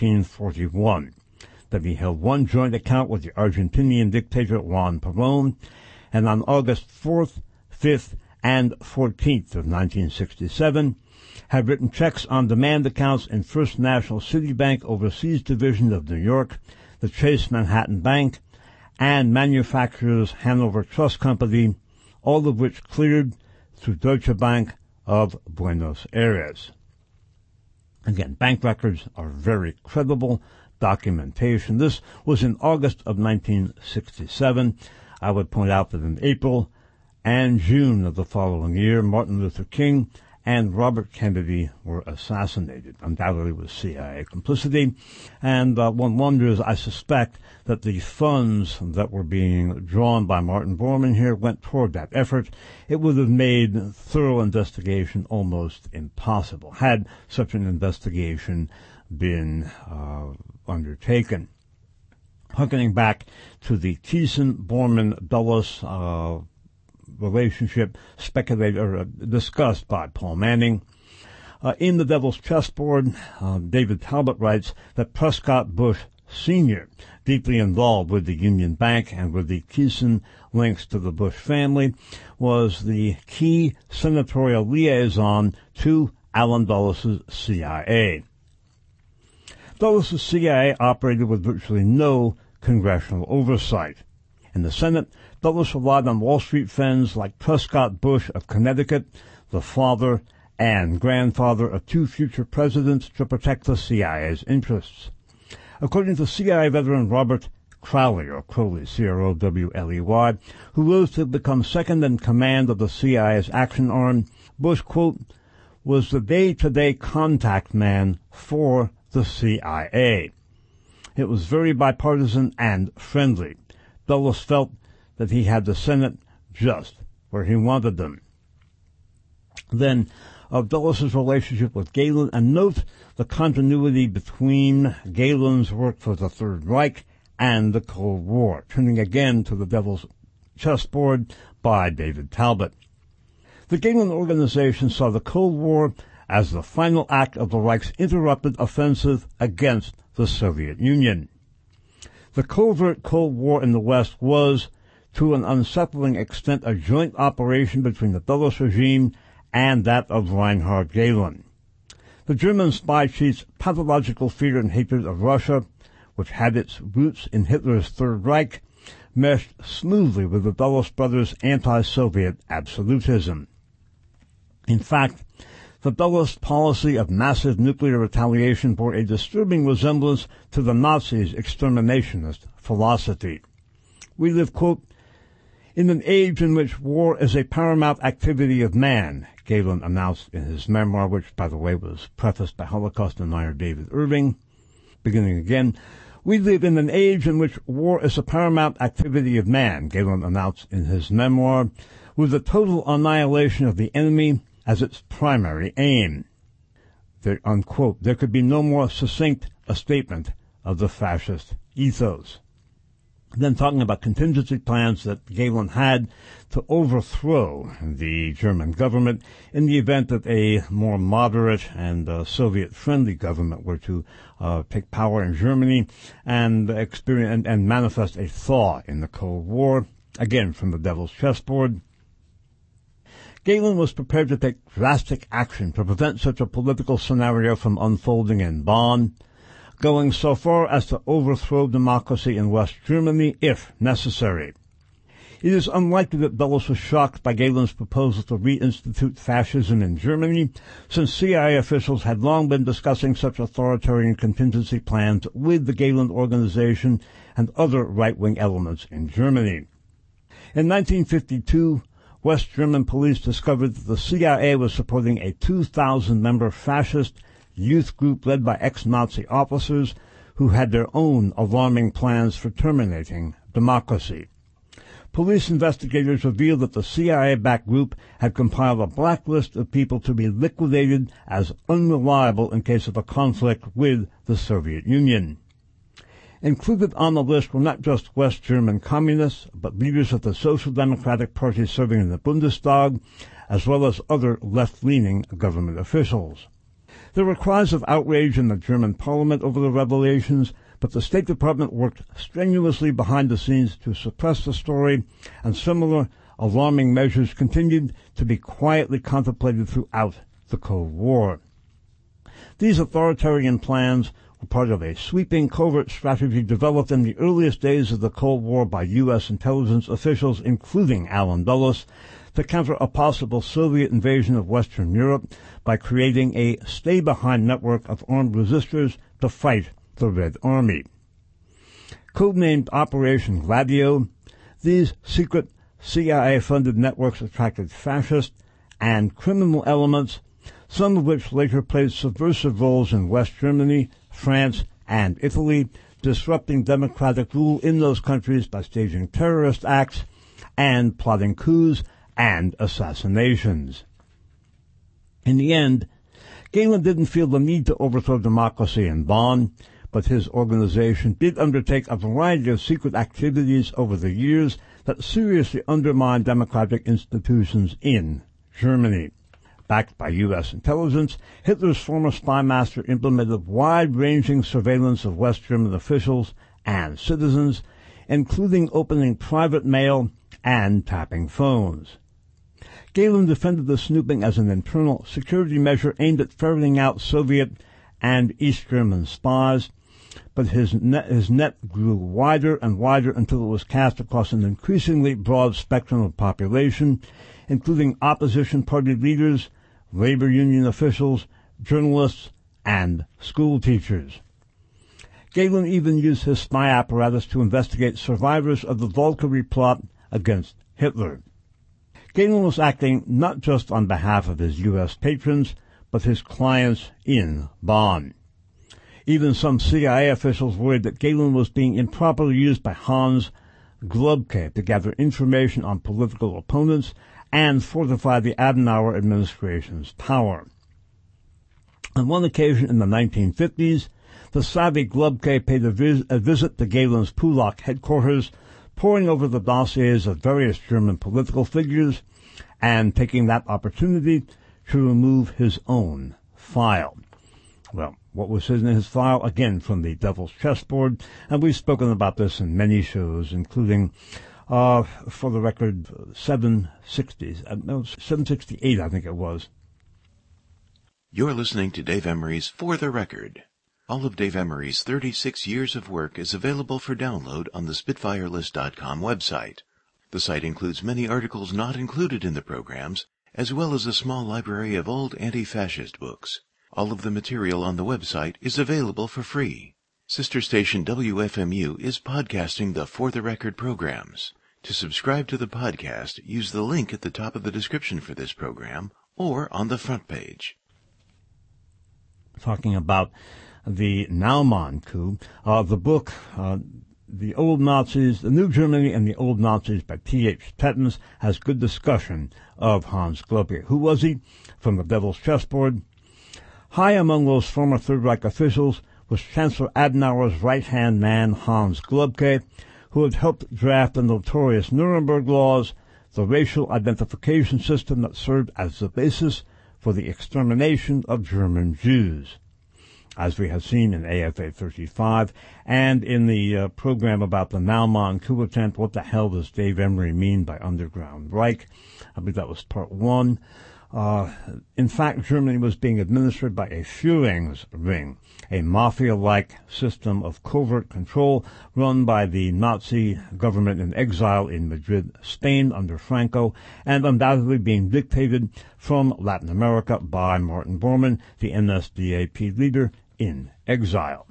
1941, that he held one joint account with the Argentinian dictator Juan Perón, and on August 4th, 5th, and 14th of 1967, had written checks on demand accounts in First National City Bank Overseas Division of New York, the Chase Manhattan Bank, and Manufacturers Hanover Trust Company, all of which cleared through Deutsche Bank of Buenos Aires. Again, bank records are very credible documentation. This was in August of 1967. I would point out that in April and June of the following year, Martin Luther King and Robert Kennedy were assassinated, undoubtedly with CIA complicity. And one wonders, I suspect, that the funds that were being drawn by Martin Bormann here went toward that effort. It would have made thorough investigation almost impossible, had such an investigation been undertaken. Harkening back to the Thyssen-Bormann-Dulles relationship speculated or discussed by Paul Manning. In the Devil's Chessboard, David Talbot writes that Prescott Bush Sr., deeply involved with the Union Bank and with the Thyssen links to the Bush family, was the key senatorial liaison to Allen Dulles' CIA. Dulles' CIA operated with virtually no congressional oversight. In the Senate, Dulles relied on Wall Street friends like Prescott Bush of Connecticut, the father and grandfather of two future presidents, to protect the CIA's interests. According to CIA veteran Robert Crowley, or Crowley, C-R-O-W-L-E-Y, who rose to become second in command of the CIA's action arm, Bush, quote, was the day-to-day contact man for the CIA. It was very bipartisan and friendly. Dulles felt that he had the Senate just where he wanted them. Then, of Dulles' relationship with Gehlen, and note the continuity between Gehlen's work for the Third Reich and the Cold War, turning again to the Devil's Chessboard by David Talbot. The Gehlen organization saw the Cold War as the final act of the Reich's interrupted offensive against the Soviet Union. The covert Cold War in the West was, to an unsettling extent, a joint operation between the Dulles regime and that of Reinhard Gehlen. The German spy chief's pathological fear and hatred of Russia, which had its roots in Hitler's Third Reich, meshed smoothly with the Dulles brothers' anti-Soviet absolutism. In fact, the Dulles policy of massive nuclear retaliation bore a disturbing resemblance to the Nazis' exterminationist philosophy. We live, quote, in an age in which war is a paramount activity of man, Gehlen announced in his memoir, which, by the way, was prefaced by Holocaust denier David Irving. Beginning again, we live in an age in which war is a paramount activity of man, Gehlen announced in his memoir, with the total annihilation of the enemy as its primary aim. There, unquote, there could be no more succinct a statement of the fascist ethos. Then talking about contingency plans that Gehlen had to overthrow the German government in the event that a more moderate and Soviet-friendly government were to take power in Germany and experience and manifest a thaw in the Cold War, again from the devil's chessboard. Gehlen was prepared to take drastic action to prevent such a political scenario from unfolding in Bonn, going so far as to overthrow democracy in West Germany if necessary. It is unlikely that Dulles was shocked by Gehlen's proposal to reinstitute fascism in Germany, since CIA officials had long been discussing such authoritarian contingency plans with the Gehlen organization and other right-wing elements in Germany. In 1952, West German police discovered that the CIA was supporting a 2,000-member fascist youth group led by ex-Nazi officers who had their own alarming plans for terminating democracy. Police investigators revealed that the CIA-backed group had compiled a blacklist of people to be liquidated as unreliable in case of a conflict with the Soviet Union. Included on the list were not just West German communists, but leaders of the Social Democratic Party serving in the Bundestag, as well as other left-leaning government officials. There were cries of outrage in the German parliament over the revelations, but the State Department worked strenuously behind the scenes to suppress the story, and similar alarming measures continued to be quietly contemplated throughout the Cold War. These authoritarian plans were part of a sweeping covert strategy developed in the earliest days of the Cold War by U.S. intelligence officials, including Allen Dulles, to counter a possible Soviet invasion of Western Europe by creating a stay-behind network of armed resistors to fight the Red Army. Codenamed Operation Gladio, these secret CIA-funded networks attracted fascist and criminal elements, some of which later played subversive roles in West Germany, France, and Italy, disrupting democratic rule in those countries by staging terrorist acts and plotting coups and assassinations. In the end, Gehlen didn't feel the need to overthrow democracy in Bonn, but his organization did undertake a variety of secret activities over the years that seriously undermined democratic institutions in Germany. Backed by U.S. intelligence, Hitler's former spy master implemented wide-ranging surveillance of West German officials and citizens, including opening private mail and tapping phones. Gehlen defended the snooping as an internal security measure aimed at ferreting out Soviet and East German spies, but his net grew wider and wider until it was cast across an increasingly broad spectrum of population, including opposition party leaders, labor union officials, journalists, and school teachers. Gehlen even used his spy apparatus to investigate survivors of the Valkyrie plot against Hitler. Gehlen was acting not just on behalf of his U.S. patrons, but his clients in Bonn. Even some CIA officials worried that Gehlen was being improperly used by Hans Globke to gather information on political opponents and fortify the Adenauer administration's power. On one occasion in the 1950s, the savvy Globke paid a visit to Gehlen's Pulak headquarters, poring over the dossiers of various German political figures and taking that opportunity to remove his own file. Well, what was in his file? Again, from the Devil's Chessboard, and we've spoken about this in many shows, including, for the record, 768, I think it was. You're listening to Dave Emery's For the Record. All of Dave Emery's 36 years of work is available for download on the SpitfireList.com website. The site includes many articles not included in the programs, as well as a small library of old anti-fascist books. All of the material on the website is available for free. Sister station WFMU is podcasting the For the Record programs. To subscribe to the podcast, use the link at the top of the description for this program or on the front page. Talking about the Naumann coup, the book, The Old Nazis, The New Germany and the Old Nazis by T.H. Tettens has good discussion of Hans Globke. Who was he? From the Devil's Chessboard. High among those former Third Reich officials was Chancellor Adenauer's right-hand man, Hans Globke, who had helped draft the notorious Nuremberg Laws, the racial identification system that served as the basis for the extermination of German Jews. As we have seen in AFA 35 and in the program about the Naumann coup attempt, what the hell does Dave Emery mean by Underground Reich? I believe that was part 1. In fact, Germany was being administered by a Führungsring, a mafia-like system of covert control run by the Nazi government in exile in Madrid, Spain under Franco, and undoubtedly being dictated from Latin America by Martin Bormann, the NSDAP leader in exile.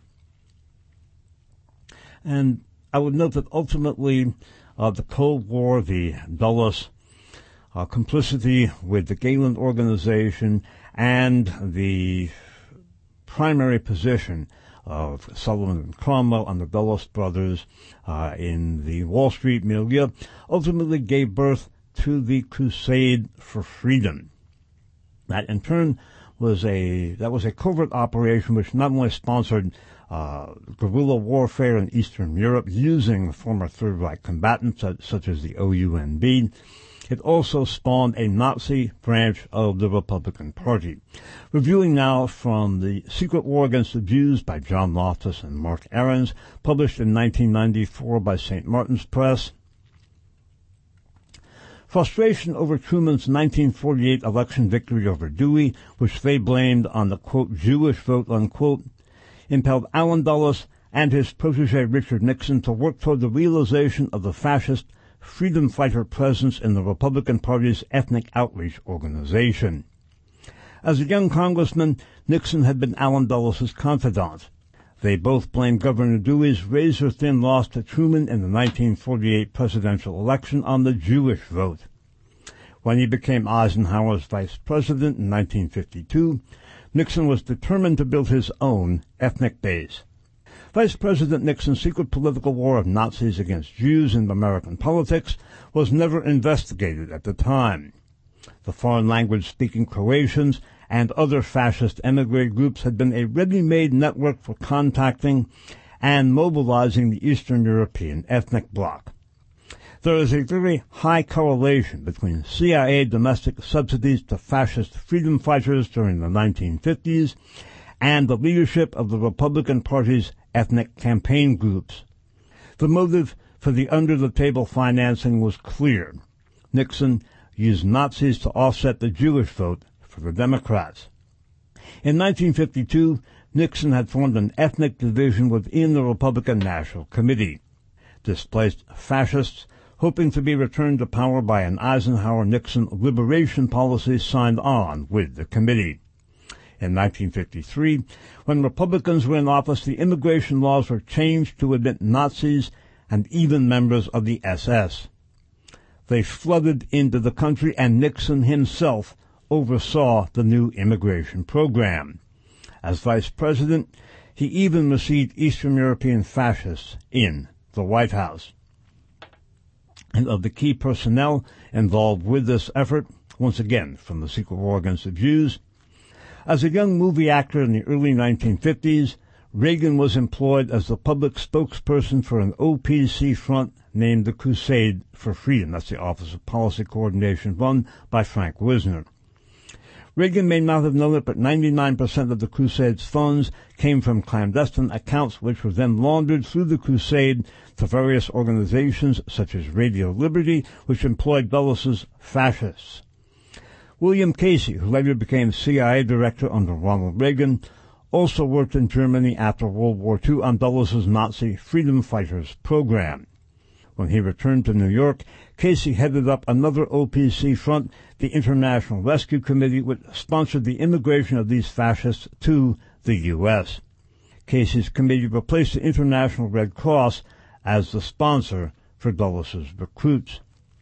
And I would note that ultimately the Cold War, the Dulles, complicity with the Gehlen Organization, and the primary position of Sullivan and Cromwell and the Dulles brothers in the Wall Street milieu ultimately gave birth to the Crusade for Freedom. That in turn was a covert operation which not only sponsored guerrilla warfare in Eastern Europe using former Third Reich combatants such as the OUNB, it also spawned a Nazi branch of the Republican Party. Reviewing now from The Secret War Against the Jews by John Loftus and Mark Ahrens, published in 1994 by St. Martin's Press. Frustration over Truman's 1948 election victory over Dewey, which they blamed on the, quote, Jewish vote, unquote, impelled Allen Dulles and his protege Richard Nixon to work toward the realization of the fascist freedom fighter presence in the Republican Party's ethnic outreach organization. As a young congressman, Nixon had been Allen Dulles' confidant. They both blamed Governor Dewey's razor-thin loss to Truman in the 1948 presidential election on the Jewish vote. When he became Eisenhower's vice president in 1952, Nixon was determined to build his own ethnic base. Vice President Nixon's secret political war of Nazis against Jews in American politics was never investigated at the time. The foreign language-speaking Croatians and other fascist emigre groups had been a ready-made network for contacting and mobilizing the Eastern European ethnic bloc. There is a very high correlation between CIA domestic subsidies to fascist freedom fighters during the 1950s and the leadership of the Republican Party's ethnic campaign groups. The motive for the under-the-table financing was clear. Nixon used Nazis to offset the Jewish vote for the Democrats. In 1952, Nixon had formed an ethnic division within the Republican National Committee. Displaced fascists, hoping to be returned to power by an Eisenhower-Nixon liberation policy, signed on with the committee. In 1953, when Republicans were in office, the immigration laws were changed to admit Nazis and even members of the SS. They flooded into the country, and Nixon himself oversaw the new immigration program. As vice president, he even received Eastern European fascists in the White House. And of the key personnel involved with this effort, once again from the Secret War Against the Jews, as a young movie actor in the early 1950s, Reagan was employed as the public spokesperson for an OPC front named the Crusade for Freedom. That's the Office of Policy Coordination run by Frank Wisner. Reagan may not have known it, but 99% of the Crusade's funds came from clandestine accounts which were then laundered through the Crusade to various organizations such as Radio Liberty, which employed Dulles' fascists. William Casey, who later became CIA director under Ronald Reagan, also worked in Germany after World War II on Dulles' Nazi freedom fighters program. When he returned to New York, Casey headed up another OPC front, the International Rescue Committee, which sponsored the immigration of these fascists to the U.S. Casey's committee replaced the International Red Cross as the sponsor for Dulles' recruits.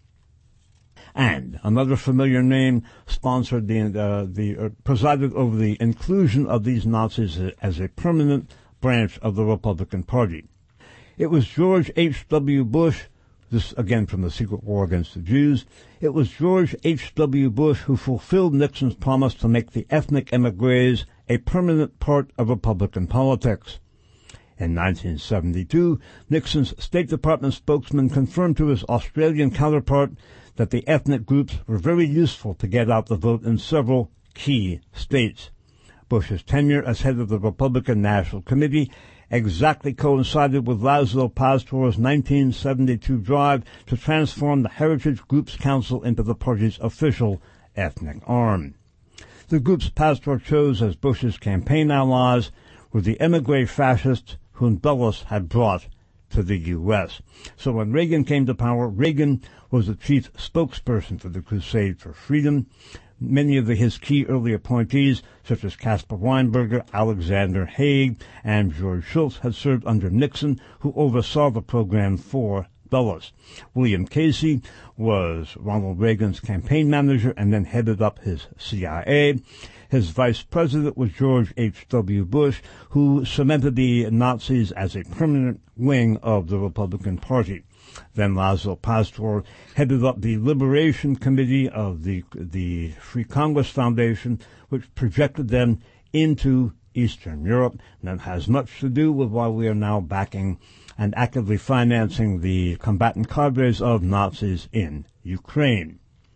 And another familiar name sponsored presided over the inclusion of these Nazis as a permanent branch of the Republican Party. It was George H.W. Bush, this again from the Secret War Against the Jews, it was George H.W. Bush who fulfilled Nixon's promise to make the ethnic émigrés a permanent part of Republican politics. In 1972, Nixon's State Department spokesman confirmed to his Australian counterpart that the ethnic groups were very useful to get out the vote in several key states. Bush's tenure as head of the Republican National Committee exactly coincided with Laszlo Pastor's 1972 drive to transform the Heritage Groups Council into the party's official ethnic arm. The groups Pastor chose as Bush's campaign allies were the émigré fascists whom Dulles had brought to the U.S. So when Reagan came to power, Reagan was the chief spokesperson for the Crusade for Freedom. Many of his key early appointees, such as Caspar Weinberger, Alexander Haig, and George Shultz, had served under Nixon, who oversaw the program for Dulles. William Casey was Ronald Reagan's campaign manager and then headed up his CIA. His vice president was George H.W. Bush, who cemented the Nazis as a permanent wing of the Republican Party. Then Laszlo Pastor headed up the Liberation Committee of the Free Congress Foundation, which projected them into Eastern Europe. And that has much to do with why we are now backing and actively financing the combatant cadres of Nazis in Ukraine.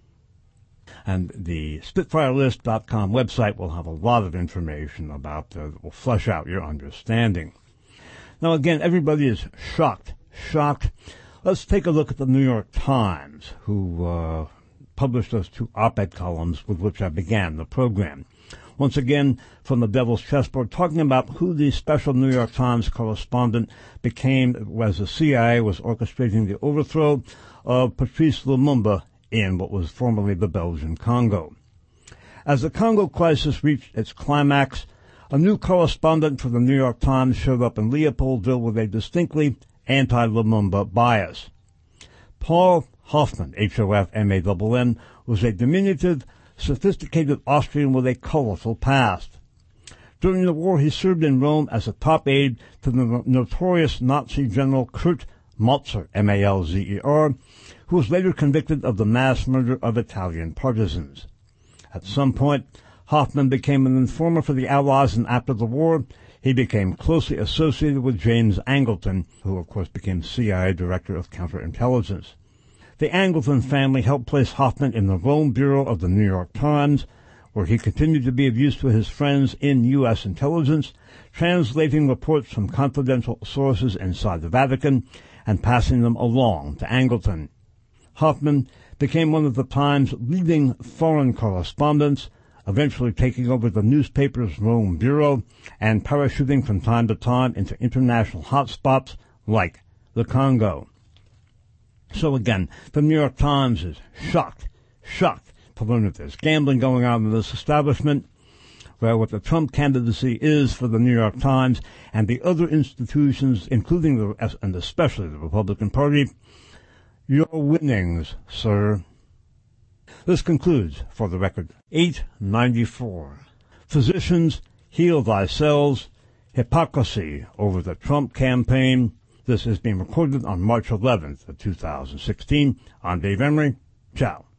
And the SpitfireList.com website will have a lot of information about that will flesh out your understanding. Now again, everybody is shocked. Let's take a look at the New York Times, who published those two op-ed columns with which I began the program. Once again, from the Devil's Chessboard, talking about who the special New York Times correspondent became as the CIA was orchestrating the overthrow of Patrice Lumumba in what was formerly the Belgian Congo. As the Congo crisis reached its climax, a new correspondent for the New York Times showed up in Leopoldville with a distinctly anti-Lumumba bias. Paul Hoffman, Hoffmann, was a diminutive, sophisticated Austrian with a colorful past. During the war, he served in Rome as a top aide to the notorious Nazi general Kurt Malzer, Malzer, who was later convicted of the mass murder of Italian partisans. At some point, Hoffman became an informer for the Allies, and after the war, he became closely associated with James Angleton, who of course became CIA Director of Counterintelligence. The Angleton family helped place Hoffman in the Rome Bureau of the New York Times, where he continued to be of use to his friends in U.S. intelligence, translating reports from confidential sources inside the Vatican and passing them along to Angleton. Hoffman became one of the Times' leading foreign correspondents, eventually taking over the newspaper's Rome Bureau and parachuting from time to time into international hotspots like the Congo. So again, the New York Times is shocked to learn that there's gambling going on in this establishment, where what the Trump candidacy is for the New York Times and the other institutions, including and especially the Republican Party. Your winnings, sir. This concludes, for the record, 894. Physicians, heal thyselves. Hypocrisy over the Trump campaign. This is being recorded on March 11th of 2016. I'm Dave Emery. Ciao.